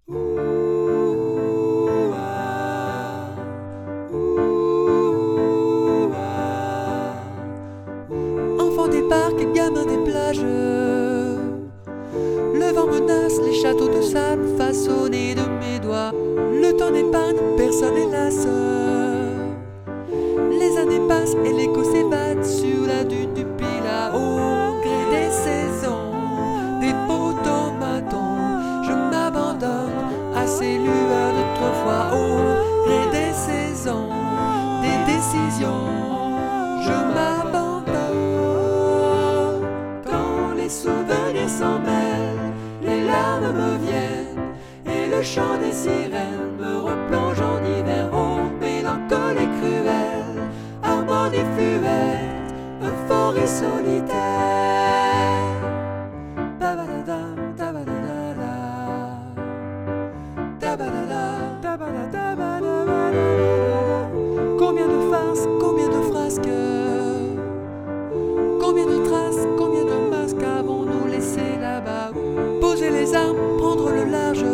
Ouh, ah, ouh, ah. Enfants des parcs, gamins des plages, le vent menace les châteaux de sable façonnés de mes doigts. Le temps n'épargne personne hélas. Les années passent et l'écho s'évade sur la dune du Pilat. Au gré des saisons, des photomatons, je m'abandonne à ces lueurs d'autrefois. Au gré des saisons, des décisions, je m'abandonne. Quand les souvenirs s'en mêlent, les larmes me viennent et le chant des sirènes me replonge en hiver. Oh, mélancolique cruelle, harmonie fluette, euphorie solitaire. Tabadada, tabadada, tabadada, tabadada, tabadada. Combien de farces, combien de frasques, combien de traces, combien de masques avons-nous laissé là-bas? Poser les armes, prendre le large,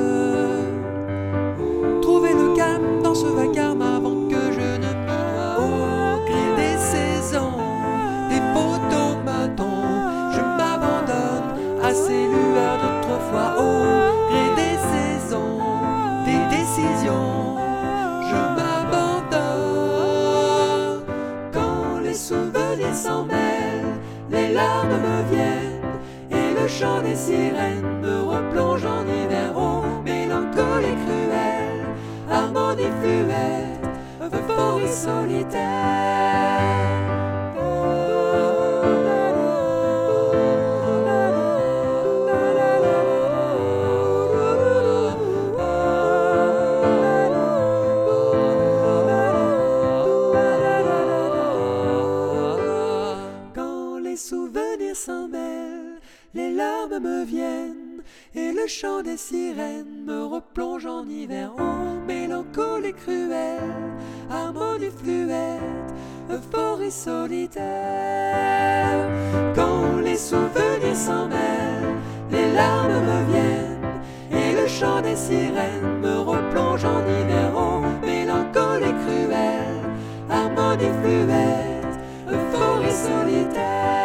trouver le calme dans ce vacarme avant que je ne m'y noie. Au gré des saisons, des photomatons, je m'abandonne à ces lueurs d'autrefois. Au gré des saisons, des décisions, je m'abandonne. Quand les souvenirs s'en mêlent, les larmes me viennent et le chant des sirènes me replonge en hiver. Oh, mélancolie cruelle, harmonie fluette, euphorie solitaire. Quand les souvenirs s'en mêlent, les larmes me viennent et le chant des sirènes me replonge en hiver. Oh, mélancolie cruelle, harmonie fluette, euphorie solitaire. Quand les souvenirs s'en mêlent, les larmes me viennent et le chant des sirènes me replonge en hiver. Oh, mélancolie cruelle, harmonie fluette, euphorie solitaire.